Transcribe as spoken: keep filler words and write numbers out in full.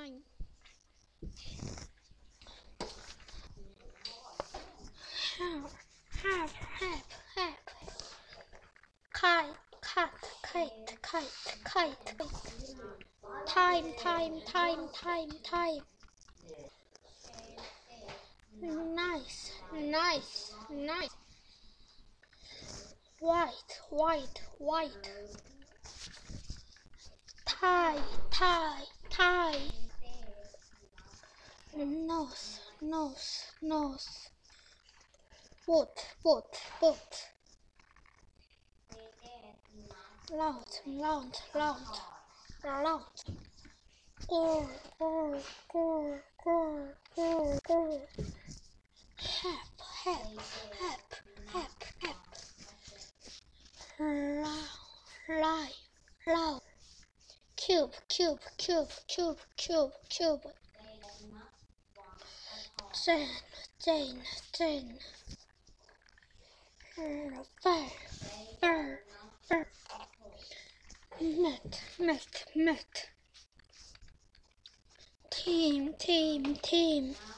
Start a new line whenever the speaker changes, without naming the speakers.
nine. Help, help, help, help. Kite, cat, kite, kite, kite, kite. Time, time, time, time, time. Nice, nice, nice. White, white, white. Tie, tie, tie. Nose, nose, nose. Boat, boat, boat. Loud, loud, loud, loud. Gore, gore, gore, gore, gore, gore. Help, help, help, help, help. Loud, live, loud. Cube, cube, cube, cube, cube, cube. Jane, Jane, Jane. Fire, fire, fire. Met, met, met. Team, team, team.